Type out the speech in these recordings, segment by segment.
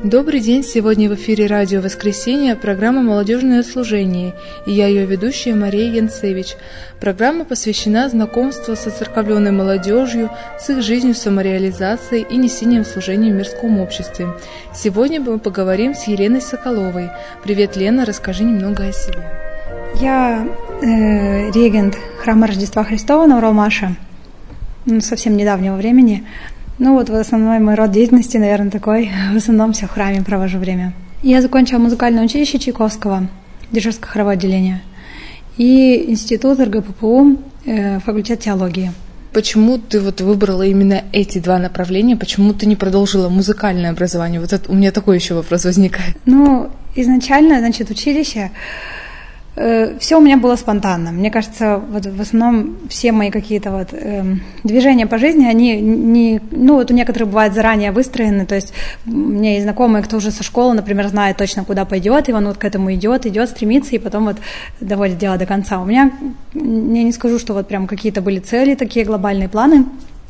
Добрый день! Сегодня в эфире радио «Воскресенье» программа «Молодежное служение», и я ее ведущая Мария Янцевич. Программа посвящена знакомству с оцерковленной молодежью, с их жизнью самореализацией и несением служения в мирском обществе. Сегодня мы поговорим с Еленой Соколовой. Привет, Лена, расскажи немного о себе. Я регент храма Рождества Христова на Уралмаше, совсем недавнего времени. В основной мой род деятельности, наверное, такой. В основном все в храме провожу время. Я закончила музыкальное училище Чайковского, дирижерское хоровое отделение, и институт РГППУ, факультет теологии. Почему ты выбрала именно эти два направления? Почему ты не продолжила музыкальное образование? У меня такой еще вопрос возникает. Изначально, училище... Все у меня было спонтанно. Мне кажется, в основном все мои какие-то движения по жизни, они не, у некоторых бывают заранее выстроены. То есть у меня есть знакомые, кто уже со школы, например, знает точно, куда пойдет, и он к этому идет, стремится, и потом доводит дело до конца. У меня, я не скажу, что прям какие-то были цели, такие глобальные планы.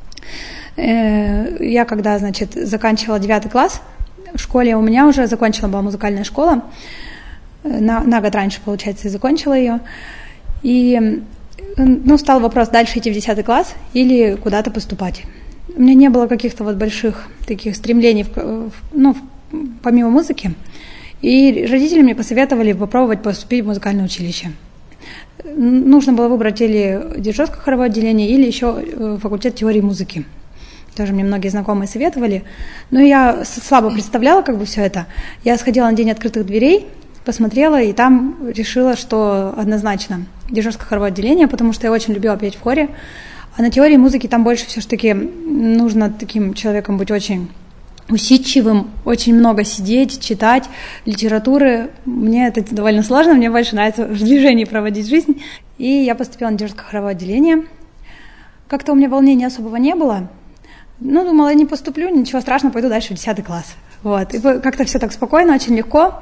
Я когда, заканчивала 9 класс в школе, у меня уже была музыкальная школа. На год раньше, получается, и закончила ее. И стал вопрос, дальше идти в 10 класс или куда-то поступать. У меня не было каких-то больших таких стремлений, помимо музыки. И родители мне посоветовали попробовать поступить в музыкальное училище. Нужно было выбрать или дирижерское хоровое отделение, или еще факультет теории музыки. Тоже мне многие знакомые советовали. Но я слабо представляла все это. Я сходила на день открытых дверей, посмотрела, и там решила, что однозначно дирижерское хоровое отделение, потому что я очень любила петь в хоре. А на теории музыки там больше все-таки нужно таким человеком быть очень усидчивым, очень много сидеть, читать литературы. Мне это довольно сложно, мне больше нравится в движении проводить жизнь. И я поступила на дирижерское хоровое отделение. Как-то у меня волнения особого не было. Думала, я не поступлю, ничего страшного, пойду дальше в 10 класс. И как-то все так спокойно, очень легко.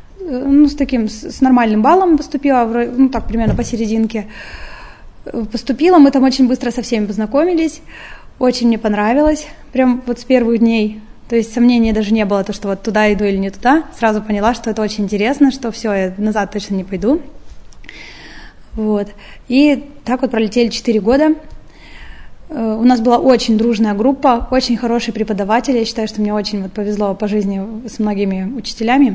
С нормальным баллом поступила, примерно посерединке. Поступила, мы там очень быстро со всеми познакомились, очень мне понравилось, прям с первых дней. То есть сомнений даже не было, что туда иду или не туда. Сразу поняла, что это очень интересно, что все, я назад точно не пойду. И так пролетели 4 года. У нас была очень дружная группа, очень хорошие преподаватели. Я считаю, что мне очень повезло по жизни с многими учителями.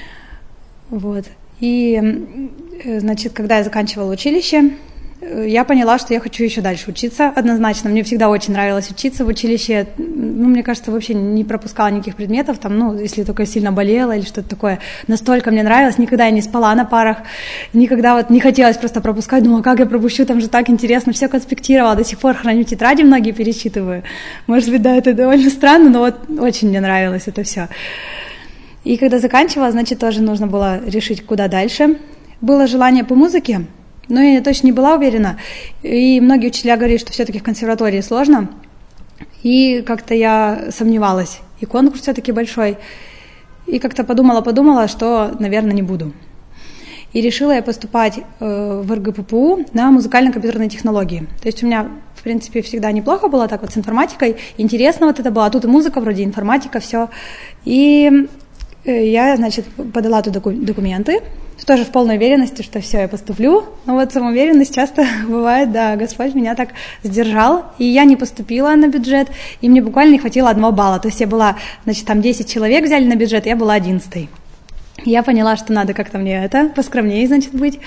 И, когда я заканчивала училище, я поняла, что я хочу еще дальше учиться. Однозначно, мне всегда очень нравилось учиться в училище. Мне кажется, вообще не пропускала никаких предметов, если только сильно болела или что-то такое. Настолько мне нравилось, никогда я не спала на парах, никогда не хотелось просто пропускать. Думала, как я пропущу, там же так интересно, все конспектировала, до сих пор храню тетради, многие перечитываю. Может быть, да, это довольно странно, но очень мне нравилось это все. И когда заканчивала, тоже нужно было решить, куда дальше. Было желание по музыке, но я точно не была уверена. И многие учителя говорили, что все-таки в консерватории сложно. И как-то я сомневалась. И конкурс все-таки большой. И как-то подумала, что, наверное, не буду. И решила я поступать в РГППУ на музыкально-компьютерные технологии. То есть у меня, в принципе, всегда неплохо было так с информатикой. Интересно это было. А тут и музыка, вроде информатика, все. И я, подала туда документы, тоже в полной уверенности, что все, я поступлю. Но самоуверенность часто бывает, да, Господь меня так сдержал, и я не поступила на бюджет, и мне буквально не хватило 1 балла. То есть я была, там 10 человек взяли на бюджет, я была 11-й. Я поняла, что надо как-то мне поскромнее, быть.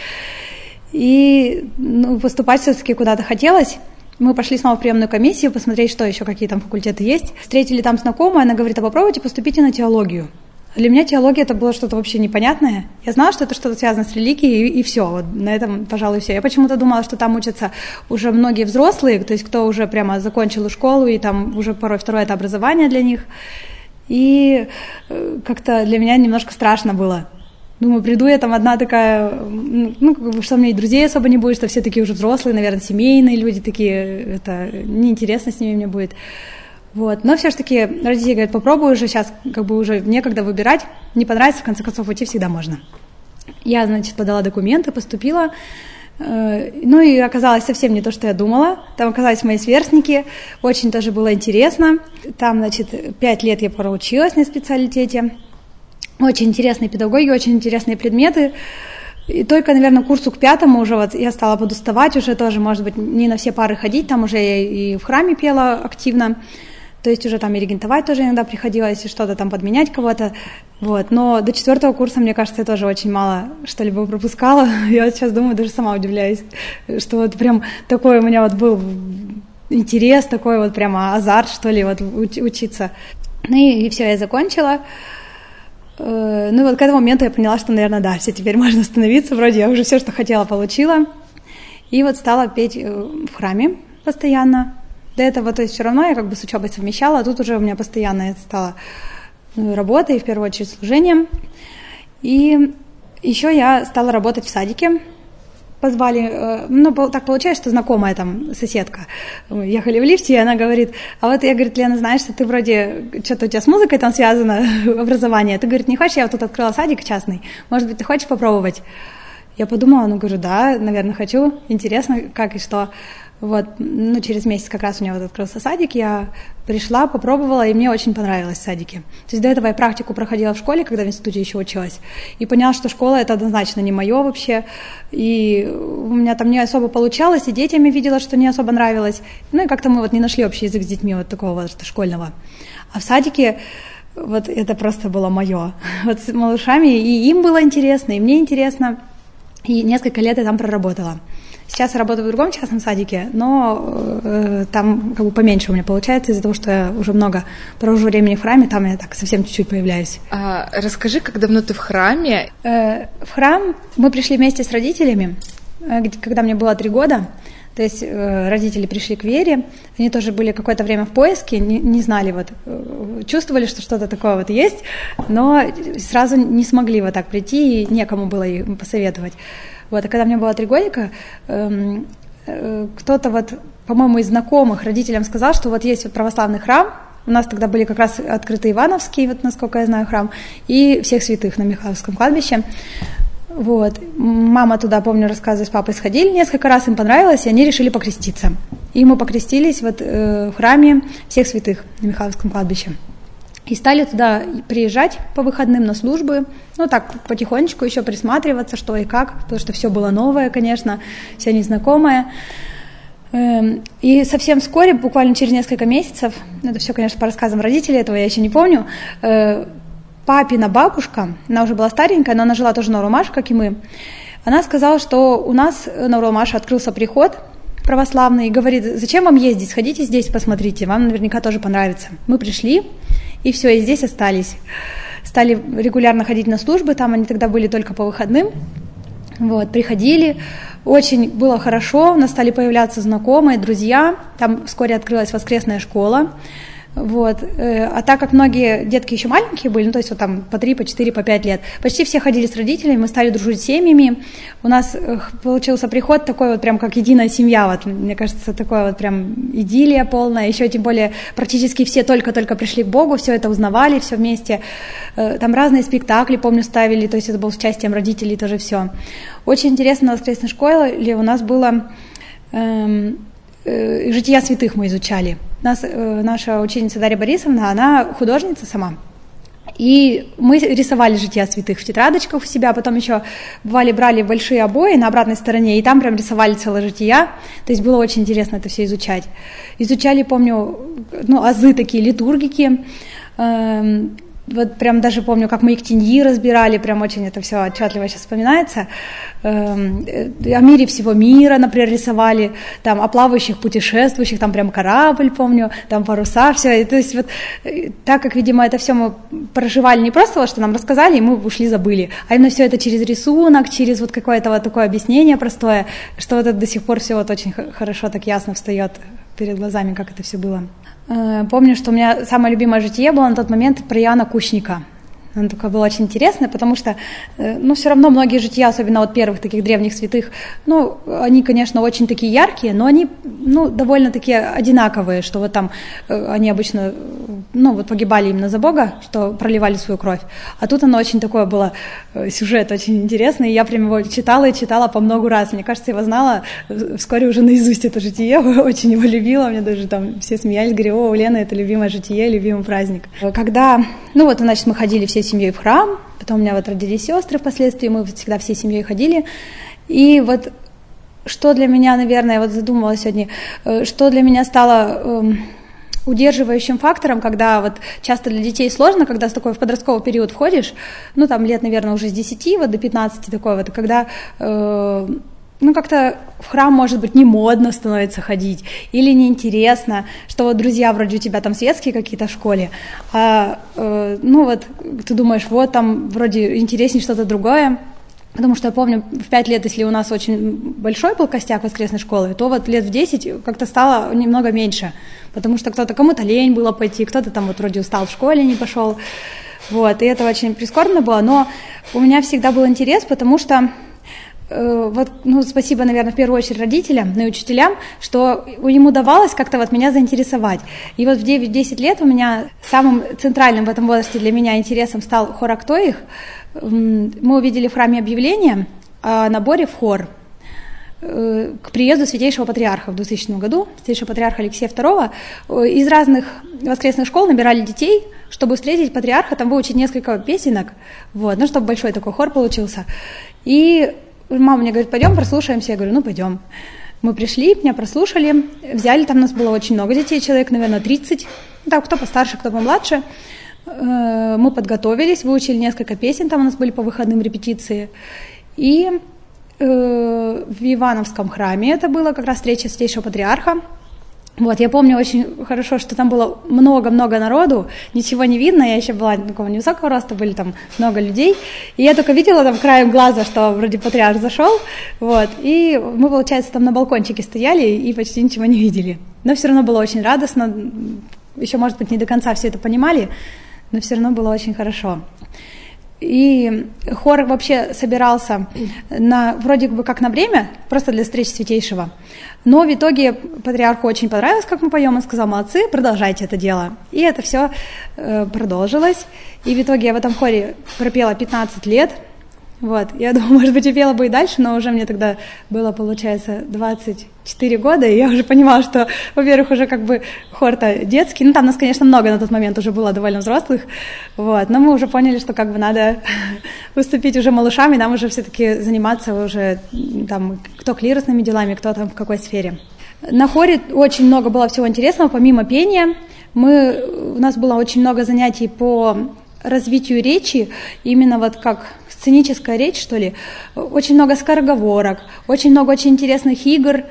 И поступать все-таки куда-то хотелось. Мы пошли снова в приемную комиссию, посмотреть, что еще, какие там факультеты есть. Встретили там знакомую, она говорит, попробуйте, поступите на теологию. Для меня теология это было что-то вообще непонятное. Я знала, что это что-то связано с религией, и все. На этом, пожалуй, все. Я почему-то думала, что там учатся уже многие взрослые, то есть кто уже прямо закончил школу, и там уже порой второе это образование для них. И как-то для меня немножко страшно было. Думаю, приду я там одна такая, что у меня и друзей особо не будет, что все такие уже взрослые, наверное, семейные люди такие, это неинтересно с ними мне будет. Но все-таки родители говорят, попробуй уже, сейчас уже некогда выбирать, не понравится, в конце концов, уйти всегда можно. Я, подала документы, поступила, и оказалось совсем не то, что я думала. Там оказались мои сверстники, очень тоже было интересно. Там, 5 лет я проучилась на специалитете. Очень интересные педагоги, очень интересные предметы. И только, наверное, к курсу к 5 уже вот я стала подуставать, уже тоже, может быть, не на все пары ходить, там уже я и в храме пела активно, то есть уже там и регентовать тоже иногда приходилось, и что-то там подменять кого-то, вот. Но до 4 курса, мне кажется, я тоже очень мало что-либо пропускала. Я вот сейчас думаю, даже сама удивляюсь, что вот прям такой у меня вот был интерес, такой вот прямо азарт, что ли, вот учиться. Ну и все, я закончила. Ну вот к этому моменту я поняла, что, наверное, да, все, теперь можно остановиться, вроде я уже все, что хотела, получила. И вот стала петь в храме постоянно. До этого, то есть все равно я как бы с учебой совмещала, а тут уже у меня постоянно стала работа, и в первую очередь служением. И еще я стала работать в садике. Позвали, ну, так получается, что знакомая там соседка. Ехали в лифте, и она говорит, а вот я, говорит, Лена, знаешь, что ты вроде, что-то у тебя с музыкой там связано, образование. Ты, говорит, не хочешь, я вот тут открыла садик частный, может быть, ты хочешь попробовать? Я подумала, ну, говорю, да, наверное, хочу, интересно, как и что. Вот, ну, через месяц как раз у меня вот открылся садик, я пришла, попробовала, и мне очень понравилось в садике. То есть до этого я практику проходила в школе, когда в институте еще училась, и поняла, что школа — это однозначно не мое вообще, и у меня там не особо получалось, и детям я видела, что не особо нравилось, ну, и как-то мы вот не нашли общий язык с детьми вот такого возраста школьного. А в садике вот это просто было мое. Вот с малышами, и им было интересно, и мне интересно, и несколько лет я там проработала. Сейчас я работаю в другом частном садике, но там как бы поменьше у меня получается из-за того, что я уже много провожу времени в храме, там я так совсем чуть-чуть появляюсь. Расскажи, как давно ты в храме? В храм мы пришли вместе с родителями, когда мне было 3 года. То есть родители пришли к вере, они тоже были какое-то время в поиске, не знали, вот, чувствовали, что что-то такое вот есть, но сразу не смогли вот так прийти, и некому было им посоветовать. Вот, а когда мне было 3 годика, кто-то вот, по-моему, из знакомых родителям сказал, что вот есть вот православный храм, у нас тогда были как раз открыты Ивановский, вот насколько я знаю, храм, и Всех Святых на Михайловском кладбище. Вот. Мама туда, помню, рассказывая, с папой сходили несколько раз, им понравилось, и они решили покреститься. И мы покрестились вот, в храме Всех Святых на Михайловском кладбище. И стали туда приезжать по выходным на службы, ну так, потихонечку еще присматриваться, что и как, потому что все было новое, конечно, все незнакомое. И совсем вскоре, буквально через несколько месяцев, это все, конечно, по рассказам родителей, этого я еще не помню, папина бабушка, она уже была старенькая, но она жила тоже на Уралмаше, как и мы, она сказала, что у нас на Уралмаше открылся приход православный, и говорит, зачем вам ездить, сходите здесь, посмотрите, вам наверняка тоже понравится. Мы пришли, и все, и здесь остались. Стали регулярно ходить на службы, там они тогда были только по выходным, вот, приходили, очень было хорошо, у нас стали появляться знакомые, друзья, там вскоре открылась воскресная школа. Вот. А так как многие детки еще маленькие были, ну, то есть вот там по 3, по 4, по 5 лет, почти все ходили с родителями, мы стали дружить с семьями, у нас получился приход такой вот прям как единая семья, вот, мне кажется, такое вот прям идиллия полная, еще тем более практически все только-только пришли к Богу, все это узнавали, все вместе, там разные спектакли, помню, ставили, то есть это было с участием родителей тоже все. Очень интересно на воскресной школе у нас было «Жития святых» мы изучали. Наша ученица Дарья Борисовна, она художница сама. И мы рисовали «Жития святых» в тетрадочках у себя, потом еще бывали, брали большие обои на обратной стороне, и там прям рисовали целые жития. То есть было очень интересно это все изучать. Изучали, помню, азы такие, литургики. Вот прям даже помню, как мы Ектеньи разбирали, прям очень это все отчетливо сейчас вспоминается. О мире всего мира, например, рисовали, там, о плавающих путешествующих, там прям корабль, помню, там паруса, все. И, то есть вот так как, видимо, это все мы проживали не просто, вот, что нам рассказали, и мы ушли, забыли, а именно все это через рисунок, через вот какое-то вот такое объяснение простое, что вот это до сих пор все вот очень хорошо, так ясно встает перед глазами, как это все было. Помню, что у меня самое любимое житие было на тот момент про Иоанна Кущника. Оно такое было очень интересное, потому что, все равно многие жития, особенно от первых таких древних святых, они, конечно, очень такие яркие, но они, довольно такие одинаковые, что вот там они обычно, погибали именно за Бога, что проливали свою кровь. А тут оно очень такое было, сюжет очень интересный, и я прям его читала и читала по много раз. Мне кажется, я его знала вскоре уже наизусть это житие, очень его любила, мне даже там все смеялись, говорили, у Лены это любимое житие, любимый праздник. Когда, значит, мы ходили все семьей в храм, Потом у меня вот родились сестры впоследствии, мы всегда всей семьей ходили. И вот что для меня, наверное, я вот задумалась сегодня, что для меня стало удерживающим фактором, когда вот часто для детей сложно, когда с такой в подростковый период входишь, ну там лет, наверное, уже с 10 вот до 15 такой вот, когда ну, как-то в храм, может быть, не модно становится ходить, или неинтересно, что вот друзья вроде у тебя там светские какие-то в школе, ну вот ты думаешь, вот там вроде интереснее что-то другое. Потому что я помню, в 5 лет, если у нас очень большой был костяк воскресной школы, то вот лет в 10 как-то стало немного меньше, потому что кому-то лень было пойти, кто-то там вот вроде устал в школе, не пошел, вот, и это очень прискорбно было, но у меня всегда был интерес, потому что вот, ну, спасибо, наверное, в первую очередь родителям, ну и учителям, что им удавалось как-то вот меня заинтересовать. И вот в 9-10 лет у меня самым центральным в этом возрасте для меня интересом стал хор «Актоих». Мы увидели в храме объявление о наборе в хор к приезду Святейшего Патриарха в 2000 году, Святейшего Патриарха Алексея II. Из разных воскресных школ набирали детей, чтобы встретить Патриарха, там выучить несколько песенок, вот, ну, чтобы большой такой хор получился. И мама мне говорит, пойдем прослушаемся. Я говорю, ну, пойдем. Мы пришли, меня прослушали, взяли, там у нас было очень много детей, человек, наверное, 30, там кто постарше, кто помладше. Мы подготовились, выучили несколько песен, там у нас были по выходным репетиции. И в Ивановском храме это было как раз встреча Святейшего Патриарха. Вот, я помню очень хорошо, что там было много-много народу, ничего не видно, я еще была такого невысокого роста, были там много людей, и я только видела там краем глаза, что вроде патриарх зашел, вот, и мы, получается, там на балкончике стояли и почти ничего не видели, но все равно было очень радостно, еще, может быть, не до конца все это понимали, но все равно было очень хорошо. И хор вообще собирался вроде бы как на время, просто для встречи Святейшего. Но в итоге патриарху очень понравилось, как мы поем, он сказал, молодцы, продолжайте это дело. И это все продолжилось. И в итоге я в этом хоре пропела 15 лет. Вот. Я думаю, может быть, и пела бы и дальше, но уже мне тогда было, получается, 24 года, и я уже понимала, что, во-первых, уже как бы хор-то детский, ну, там нас, конечно, много на тот момент уже было довольно взрослых, вот, но мы уже поняли, что как бы надо выступить уже малышами, нам уже все-таки заниматься уже, там, кто клиросными делами, кто там в какой сфере. На хоре очень много было всего интересного, помимо пения, у нас было очень много занятий по развитию речи, именно вот как сценическая речь, что ли, очень много скороговорок, очень много очень интересных игр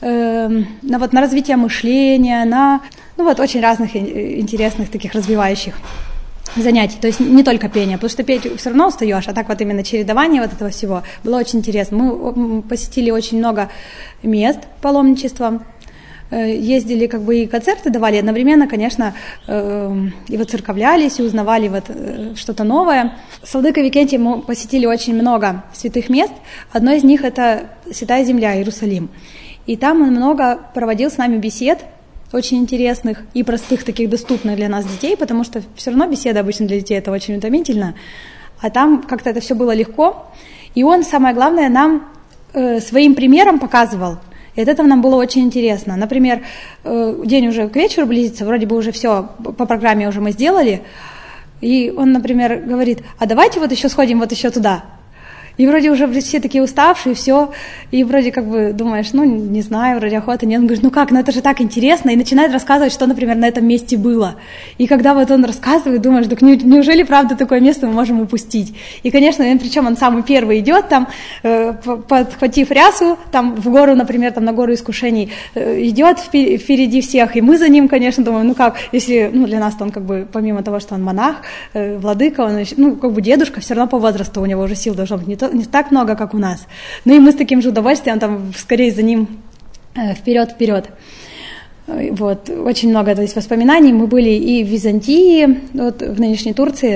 на развитие мышления, очень разных интересных таких развивающих занятий, то есть не только пение, потому что петь все равно устаешь, а так вот именно чередование вот этого всего было очень интересно. Мы посетили очень много мест паломничества, ездили как бы и концерты давали, одновременно, конечно, и воцерковлялись, и узнавали что-то новое. С владыкой Викентием мы посетили очень много святых мест. Одно из них – это Святая Земля, Иерусалим. И там он много проводил с нами бесед, очень интересных и простых, таких доступных для нас детей, потому что все равно беседа обычно для детей – это очень утомительно. А там как-то это все было легко. И он, самое главное, нам своим примером показывал. И от этого нам было очень интересно. Например, день уже к вечеру близится, вроде бы уже все по программе уже мы сделали, и он, например, говорит, а давайте вот еще сходим вот еще туда. И вроде уже все такие уставшие, все, и вроде как бы думаешь, ну, не знаю, вроде охоты нет. Он говорит, ну как, ну это же так интересно, и начинает рассказывать, что, например, на этом месте было. И когда вот он рассказывает, думаешь, так неужели, правда, такое место мы можем упустить? И, конечно, причем он самый первый идет, там, подхватив рясу, там, в гору, например, там, на гору искушений, идет впереди всех, и мы за ним, конечно, думаем, ну как, если, ну, для нас-то он как бы, помимо того, что он монах, владыка, он, ну, как бы дедушка, все равно по возрасту у него уже сил должно быть не так много, как у нас. Ну и мы с таким же удовольствием там скорее за ним вперед. Вот, очень много, то есть, воспоминаний. Мы были и в Византии, вот, в нынешней Турции,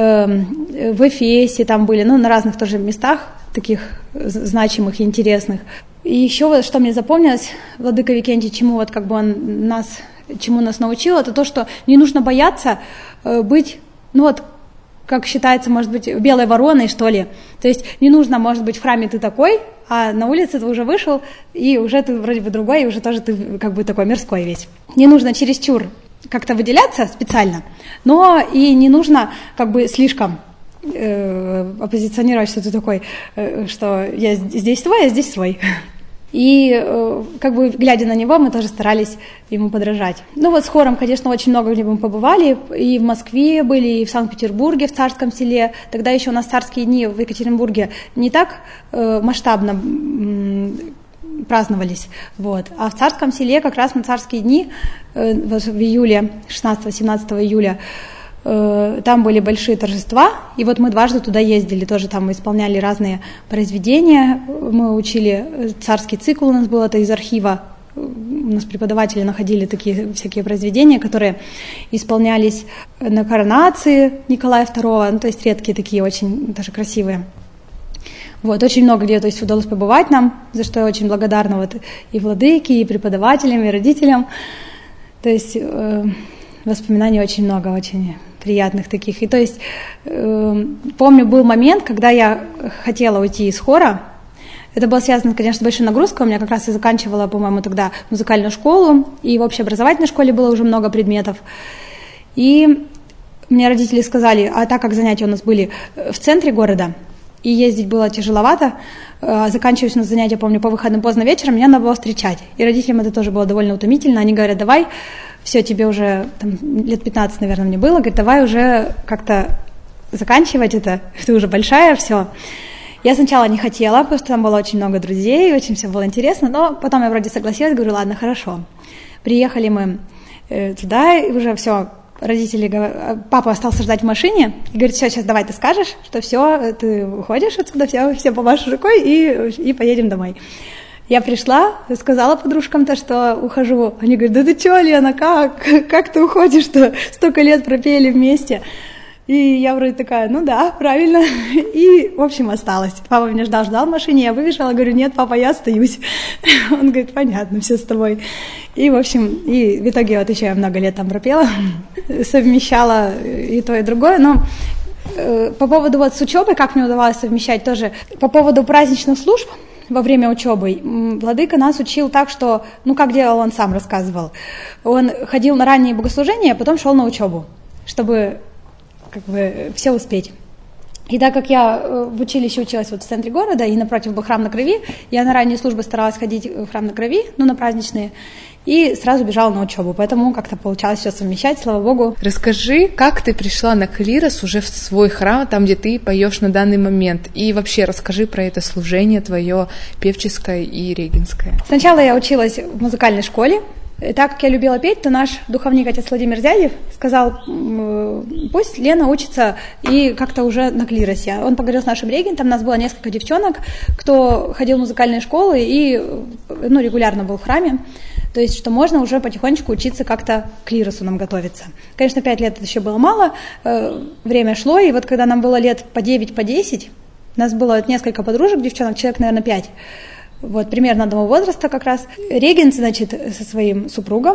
в Эфесе там были, ну, на разных тоже местах, таких значимых и интересных. И еще вот, что мне запомнилось, владыка Викентий, чему вот как бы он чему нас научил, это то, что не нужно бояться быть, ну вот, как считается, может быть, белой вороной, что ли. То есть не нужно, может быть, в храме ты такой, а на улице ты уже вышел, и уже ты вроде бы другой, и уже тоже ты как бы такой мирской весь. Не нужно чересчур как-то выделяться специально, но и не нужно как бы слишком. оппозиционировать, что ты такой, что я здесь твой, а здесь свой. И как бы глядя на него, мы тоже старались ему подражать. Ну вот с хором, конечно, очень много где мы побывали, и в Москве были, и в Санкт-Петербурге, в Царском селе. Тогда еще у нас царские дни в Екатеринбурге не так масштабно праздновались, вот. А в Царском селе как раз на царские дни в июле, 16-17 июля, там были большие торжества, и вот мы дважды туда ездили, тоже там мы исполняли разные произведения, мы учили царский цикл, у нас был это из архива, у нас преподаватели находили такие всякие произведения, которые исполнялись на коронации Николая II, ну, то есть редкие такие, очень даже красивые. Вот, очень много где, то есть удалось побывать нам, за что я очень благодарна вот и владыке, и преподавателям, и родителям, то есть воспоминаний очень много, очень приятных таких. И то есть помню, был момент, когда я хотела уйти из хора. Это было связано, конечно, с большой нагрузкой. У меня как раз и заканчивала, по-моему, тогда музыкальную школу, и в общеобразовательной школе было уже много предметов. И мне родители сказали, а так как занятия у нас были в центре города, и ездить было тяжеловато, заканчиваясь у нас занятия, помню, по выходным поздно вечером, меня надо было встречать. И родителям это тоже было довольно утомительно. Они говорят, давай, все, тебе уже там, лет 15, наверное, мне было, говорит, давай уже как-то заканчивать это, ты уже большая, все. Я сначала не хотела, потому что там было очень много друзей, очень все было интересно, но потом я вроде согласилась, говорю, ладно, хорошо. Приехали мы туда, и уже все, родители говорят, папа остался ждать в машине, и говорит, все, сейчас давай ты скажешь, что все, ты уходишь отсюда, все помашешь рукой, и поедем домой. Я пришла, сказала подружкам-то, что ухожу. Они говорят, да ты что, Лена, как ты уходишь-то? Столько лет пропели вместе. И я вроде такая, ну да, правильно. И, в общем, осталась. Папа меня ждал в машине, я выбежала, говорю, нет, папа, я остаюсь. Он говорит, понятно, все с тобой. И, в общем, и в итоге вот еще я много лет там пропела, совмещала и то, и другое, но по поводу вот с учебой, как мне удавалось совмещать тоже, по поводу праздничных служб, во время учебы. Владыка нас учил так, что, ну, как делал, он сам рассказывал. Он ходил на ранние богослужения, а потом шел на учебу, чтобы как бы все успеть. И так как я в училище училась вот в центре города, и напротив был храм на Крови, я на ранние службы старалась ходить в храм на Крови, ну, на праздничные, и сразу бежала на учебу, поэтому как-то получалось все совмещать, слава богу. Расскажи, как ты пришла на клирос уже в свой храм, там, где ты поешь на данный момент, и вообще расскажи про это служение твое певческое и регенское. Сначала я училась в музыкальной школе, и так как я любила петь, то наш духовник, отец Владимир Зяев, сказал, пусть Лена учится и как-то уже на клиросе. Он поговорил с нашим регентом, у нас было несколько девчонок, кто ходил в музыкальные школы и регулярно был в храме. То есть, что можно уже потихонечку учиться как-то к клиросу нам готовиться. Конечно, 5 лет это еще было мало, время шло, и вот когда нам было лет по 9, по 10, у нас было несколько подружек, девчонок, человек, наверное, 5, вот, примерно одного возраста как раз. Регент, значит, со своим супругом,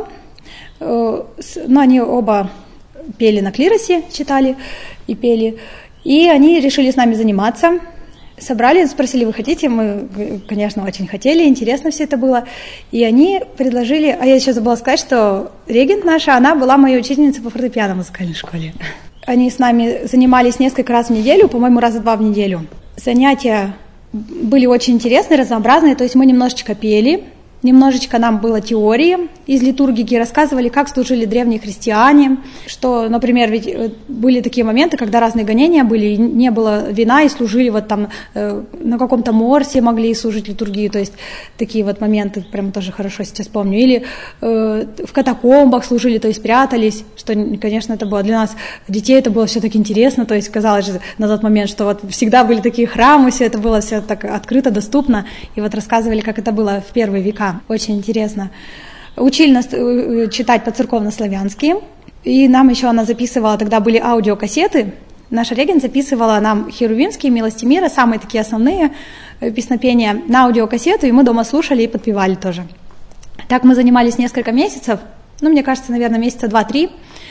они оба пели на клиросе, читали и пели, и они решили с нами заниматься. Собрали, спросили, вы хотите? Мы, конечно, очень хотели, интересно все это было. И они предложили, а я еще забыла сказать, что регент наша, она была моей учительницей по фортепиано в музыкальной школе. Они с нами занимались несколько раз в неделю, по-моему, раза 2 в неделю. Занятия были очень интересные, разнообразные, то есть мы немножечко пели, немножечко нам было теории из литургики, рассказывали, как служили древние христиане, что, например, ведь были такие моменты, когда разные гонения были, и не было вина, и служили вот там на каком-то морсе могли служить литургию, то есть такие вот моменты прям тоже хорошо сейчас помню. Или в катакомбах служили, то есть прятались, что, конечно, это было для нас, детей, это было все так интересно, то есть казалось же на тот момент, что вот всегда были такие храмы, все это было все так открыто, доступно, и вот рассказывали, как это было в первые века. Очень интересно. Учили нас читать по-церковно-славянски, и нам еще она записывала, тогда были аудиокассеты, наша регент записывала нам херувимские, милости мира, самые такие основные песнопения на аудиокассету, и мы дома слушали и подпевали тоже. Так мы занимались несколько месяцев, мне кажется, наверное, месяца 2-3,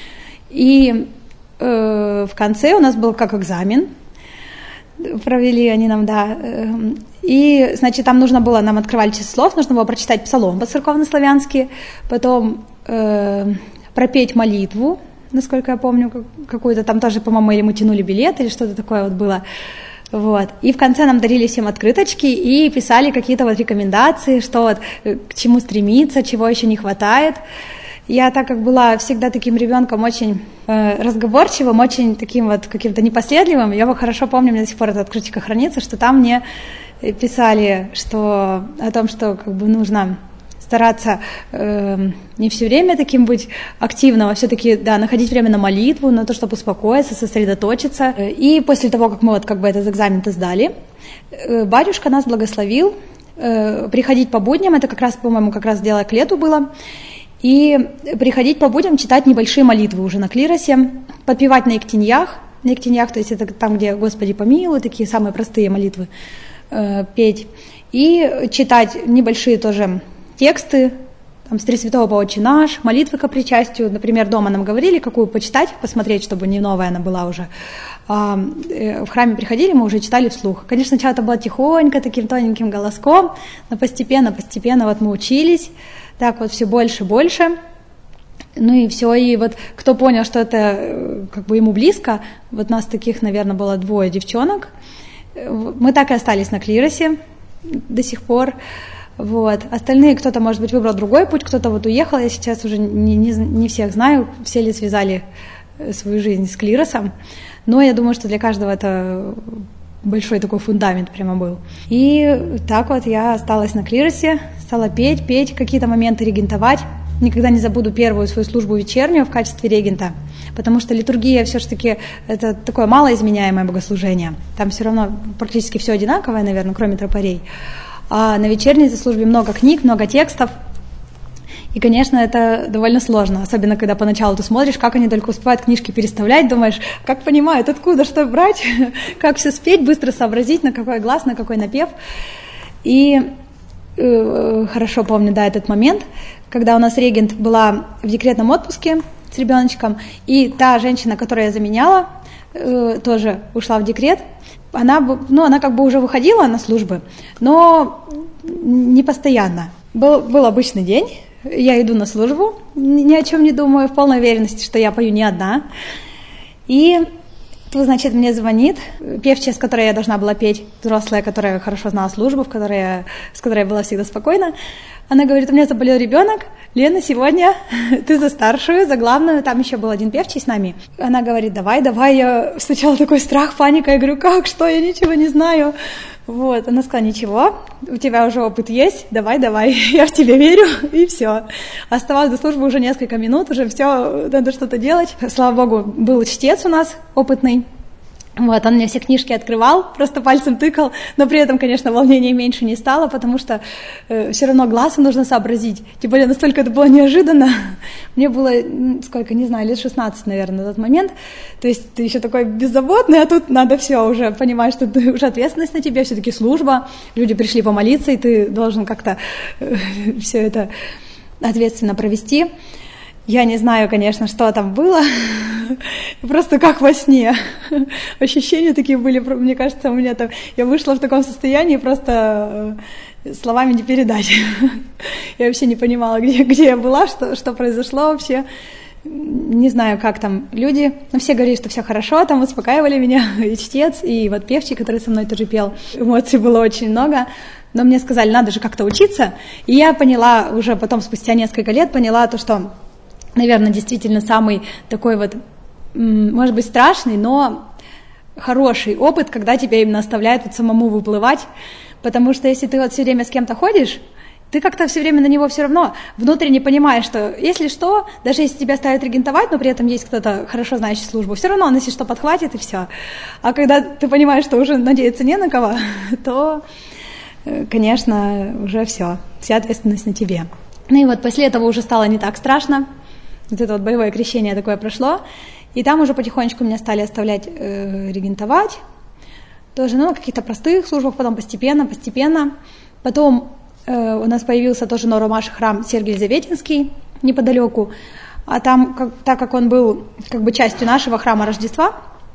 и в конце у нас был как экзамен, провели они нам, да, и, значит, там нужно было, нам открывали число слов, нужно было прочитать псалом по-церковно-славянски, потом пропеть молитву, насколько я помню, какую-то там тоже, по-моему, или мы тянули билет, или что-то такое вот было. Вот. И в конце нам дарили всем открыточки и писали какие-то вот рекомендации, что вот к чему стремиться, чего еще не хватает. Я, так как была всегда таким ребенком очень разговорчивым, очень таким вот каким-то непоследливым, я хорошо помню, у меня до сих пор эта открыточка хранится, что там мне писали о том, что как бы нужно стараться не все время таким быть активным, а все-таки, да, находить время на молитву, на то, чтобы успокоиться, сосредоточиться. И после того, как мы вот как бы этот экзамен-то сдали, батюшка нас благословил приходить по будням, это как раз, по-моему, как раз дело к лету было, и приходить по будням читать небольшие молитвы уже на клиросе, подпевать на ектеньях, то есть это там, где «Господи помилуй», такие самые простые молитвы, петь, и читать небольшие тоже тексты, там, с Тресвятого по Отче наш, молитвы ко причастию, например, дома нам говорили, какую почитать, посмотреть, чтобы не новая она была уже. В храме приходили, мы уже читали вслух. Конечно, сначала это было тихонько, таким тоненьким голоском, но постепенно вот мы учились, так вот все больше и больше. Ну и все, и вот кто понял, что это как бы ему близко, вот нас таких, наверное, было 2 девчонок, мы так и остались на клиросе до сих пор. Вот. Остальные, кто-то, может быть, выбрал другой путь, кто-то вот уехал, я сейчас уже не всех знаю, все ли связали свою жизнь с клиросом, но я думаю, что для каждого это большой такой фундамент прямо был. И так вот я осталась на клиросе, стала петь, какие-то моменты регентовать. Никогда не забуду первую свою службу вечернюю в качестве регента, потому что литургия все-таки это такое малоизменяемое богослужение. Там все равно практически все одинаковое, наверное, кроме тропарей. А на вечерней службе много книг, много текстов. И, конечно, это довольно сложно, особенно когда поначалу ты смотришь, как они только успевают книжки переставлять, думаешь, как понимают, откуда что брать, как все спеть, быстро сообразить, на какой глас, на какой напев. И хорошо помню, да, этот момент, когда у нас регент была в декретном отпуске с ребеночком, и та женщина, которую я заменяла, тоже ушла в декрет. Она как бы уже выходила на службы, но не постоянно. Был обычный день, я иду на службу, ни о чем не думаю, в полной уверенности, что я пою не одна. И тут, значит, мне звонит певчая, с которой я должна была петь, взрослая, которая хорошо знала службу, с которой я была всегда спокойна. Она говорит, у меня заболел ребенок, Лена, сегодня ты за старшую, за главную, там еще был один певчий с нами. Она говорит, давай, я сначала такой страх, паника, я говорю, как, что, я ничего не знаю. Вот, она сказала, ничего, у тебя уже опыт есть, давай, я в тебя верю, и все. Оставалось до службы уже несколько минут, уже все, надо что-то делать. Слава Богу, был чтец у нас опытный. Вот, он мне все книжки открывал, просто пальцем тыкал, но при этом, конечно, волнения меньше не стало, потому что все равно глазу нужно сообразить. Тем более, настолько это было неожиданно. Мне было, сколько, не знаю, лет 16, наверное, на тот момент. То есть ты еще такой беззаботный, а тут надо все уже понимать, что ты, уже ответственность на тебе, все-таки служба, люди пришли помолиться, и ты должен как-то все это ответственно провести. Я не знаю, конечно, что там было, просто как во сне. Ощущения такие были, мне кажется, у меня там... Я вышла в таком состоянии, просто словами не передать. Я вообще не понимала, где я была, что произошло вообще. Не знаю, как там люди, но все говорили, что все хорошо, там успокаивали меня, и чтец, и вот певчий, который со мной тоже пел. Эмоций было очень много. Но мне сказали, надо же как-то учиться. И я поняла, уже потом, спустя несколько лет, поняла то, что... Наверное, действительно самый такой вот, может быть, страшный, но хороший опыт, когда тебя именно оставляют вот самому выплывать, потому что если ты вот все время с кем-то ходишь, ты как-то все время на него все равно внутренне понимаешь, что если что, даже если тебя ставят регентовать, но при этом есть кто-то хорошо знающий службу, все равно он, если что, подхватит и все. А когда ты понимаешь, что уже надеяться не на кого, то, конечно, уже все, вся ответственность на тебе. Ну и вот после этого уже стало не так страшно. Вот это вот боевое крещение такое прошло, и там уже потихонечку меня стали оставлять регентовать, тоже, на каких-то простых службах, потом постепенно. Потом у нас появился тоже Норомаш храм Сергий Елизаветинский неподалеку, а там, так как он был как бы частью нашего храма Рождества,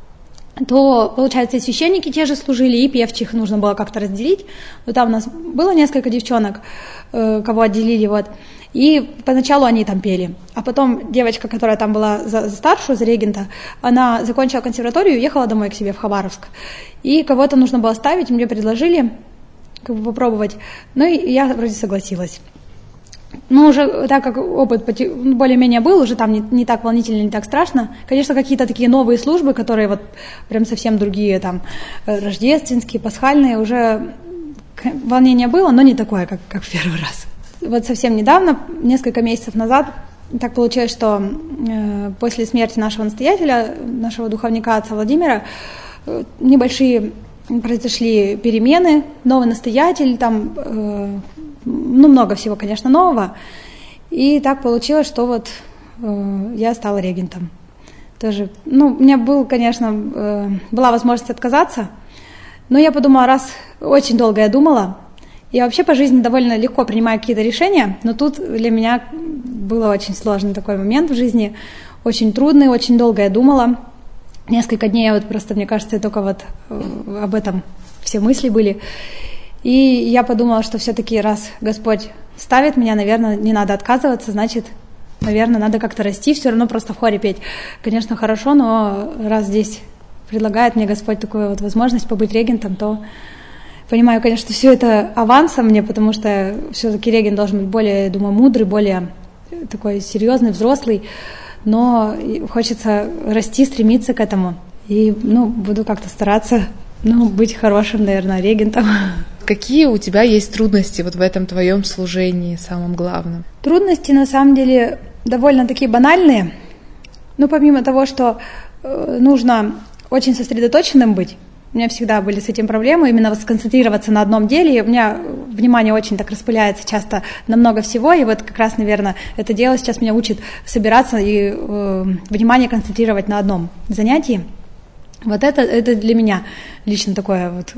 то, получается, и священники те же служили, и певчих нужно было как-то разделить. Вот там у нас было несколько девчонок, кого отделили, вот. И поначалу они там пели. А потом девочка, которая там была за старшую, за регента, она закончила консерваторию и уехала домой к себе в Хабаровск. И кого-то нужно было ставить, мне предложили попробовать. Ну и я вроде согласилась. Ну, уже так как опыт более-менее был, уже там не так волнительно, не так страшно. Конечно, какие-то такие новые службы, которые вот прям совсем другие, там, рождественские, пасхальные, уже волнение было, но не такое, как в первый раз. Вот совсем недавно, несколько месяцев назад, так получилось, что после смерти нашего настоятеля, нашего духовника, отца Владимира, небольшие произошли перемены, новый настоятель, там, много всего, конечно, нового. И так получилось, что вот я стала регентом. Тоже, у меня была возможность отказаться, но я подумала, раз очень долго я думала, я вообще по жизни довольно легко принимаю какие-то решения, но тут для меня был очень сложный такой момент в жизни, очень трудный, очень долго я думала. Несколько дней я мне кажется, только вот об этом все мысли были. И я подумала, что все-таки раз Господь ставит меня, наверное, не надо отказываться, значит, наверное, надо как-то расти, все равно просто в хоре петь. Конечно, хорошо, но раз здесь предлагает мне Господь такую вот возможность побыть регентом, то понимаю, конечно, что все это авансом мне, потому что все-таки регент должен быть более, я думаю, мудрый, более такой серьезный, взрослый, но хочется расти, стремиться к этому. И, буду как-то стараться, быть хорошим, наверное, регентом. Какие у тебя есть трудности вот в этом твоем служении, самом главном? Трудности, на самом деле, довольно такие банальные. Помимо того, что нужно очень сосредоточенным быть, у меня всегда были с этим проблемы, именно сконцентрироваться на одном деле. У меня внимание очень так распыляется часто на много всего, и вот как раз, наверное, это дело сейчас меня учит собираться и внимание концентрировать на одном занятии. Вот это для меня лично такое вот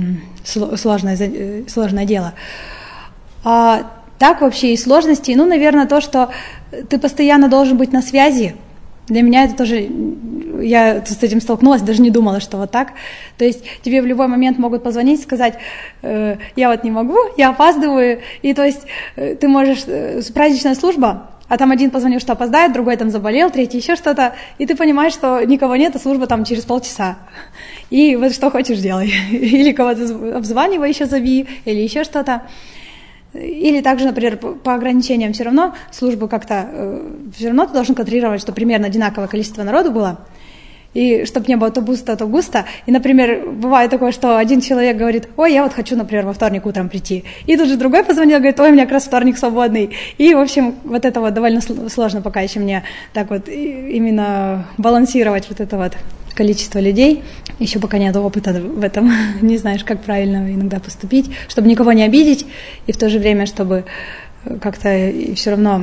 сложное дело. А так вообще и сложности, наверное, то, что ты постоянно должен быть на связи. Для меня это тоже, я с этим столкнулась, даже не думала, что вот так. То есть тебе в любой момент могут позвонить, сказать, я вот не могу, я опаздываю. И то есть ты можешь, праздничная служба, а там один позвонил, что опоздает, другой там заболел, третий еще что-то, и ты понимаешь, что никого нет, а служба там через полчаса. И вот что хочешь делай. Или кого-то обзванивай, еще зови, или еще что-то. Или также, например, по ограничениям все равно службу как-то, все равно ты должен контролировать, чтобы примерно одинаковое количество народу было, и чтобы не было то густо. И, например, бывает такое, что один человек говорит, ой, я вот хочу, например, во вторник утром прийти. И тут же другой позвонил, говорит, ой, у меня как раз вторник свободный. И, в общем, вот это вот довольно сложно пока еще мне так вот именно балансировать вот это вот количество людей. Еще пока нет опыта в этом, не знаешь, как правильно иногда поступить, чтобы никого не обидеть, и в то же время, чтобы как-то все равно,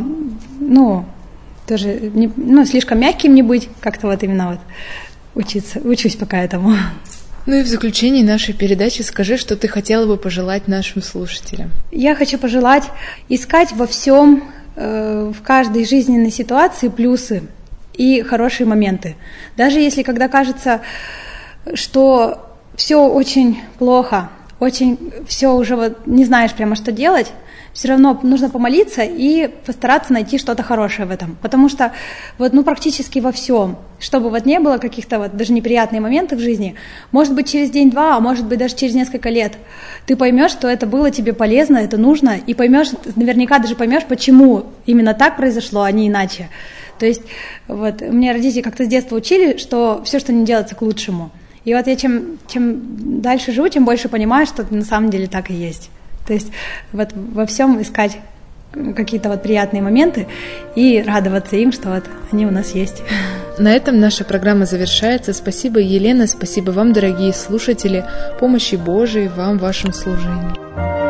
тоже слишком мягким не быть, как-то вот именно вот учусь пока этому. И в заключении нашей передачи скажи, что ты хотела бы пожелать нашим слушателям. Я хочу пожелать искать во всем, в каждой жизненной ситуации плюсы и хорошие моменты. Даже если когда кажется, что все очень плохо, очень все уже вот не знаешь прямо, что делать, все равно нужно помолиться и постараться найти что-то хорошее в этом. Потому что практически во всем, чтобы не было каких-то даже неприятных моментов в жизни, может быть, через день-два, а может быть, даже через несколько лет, ты поймешь, что это было тебе полезно, это нужно, и поймешь, наверняка даже поймешь, почему именно так произошло, а не иначе. То есть мне родители как-то с детства учили, что все, что не делается, к лучшему. И я чем дальше живу, тем больше понимаю, что на самом деле так и есть. То есть во всем искать какие-то приятные моменты и радоваться им, что они у нас есть. На этом наша программа завершается. Спасибо, Елена, спасибо вам, дорогие слушатели, помощи Божией вам в вашем служении.